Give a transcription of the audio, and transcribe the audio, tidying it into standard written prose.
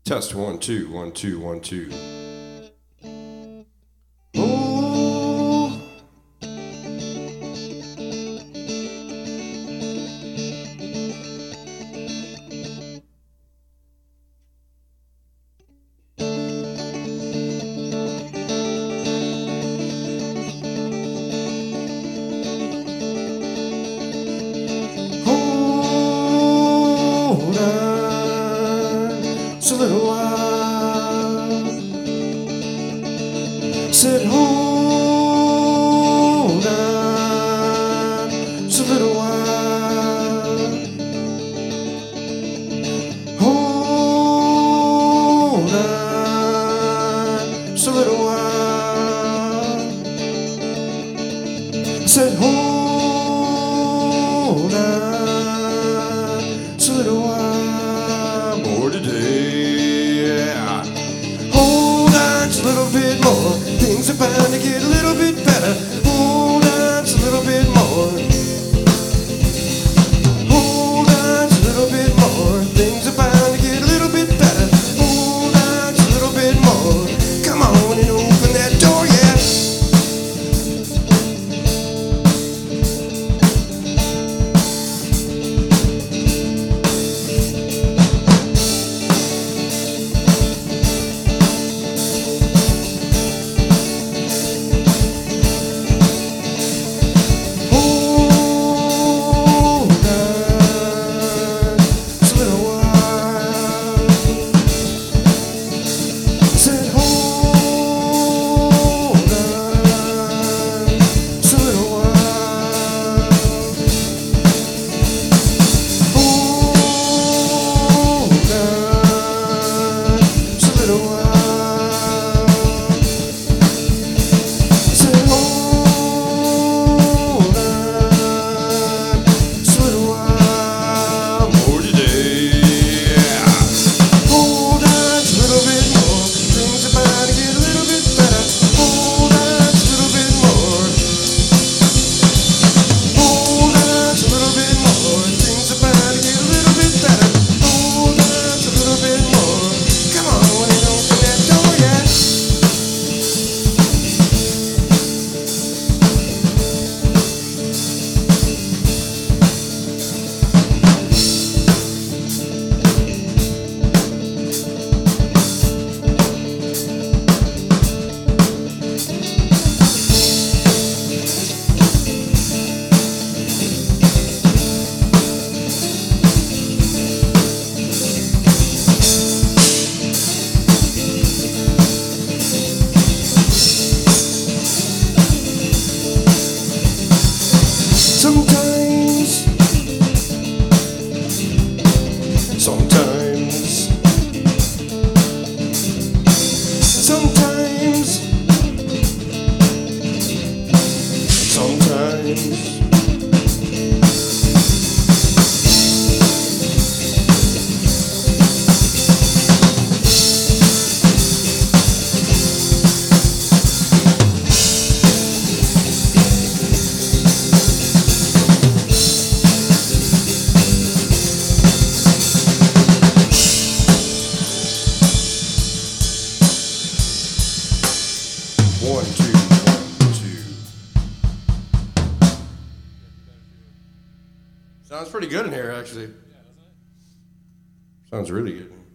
Test 1 2 1 2 1 2. Oh, hold on just a little while. Said hold on just a little while. Hold on just a little while. Said hold on just a little while more today. Yeah. Hold on just a little bit more. Things are bound to get a little bit better. Hold on just a little bit more. Hold on just a little bit more. Things are bound to get a little bit better. Hold on just a little bit more. Come on and open that door, yeah. One, two, one, two. Sounds pretty good in here, actually. Sounds really good.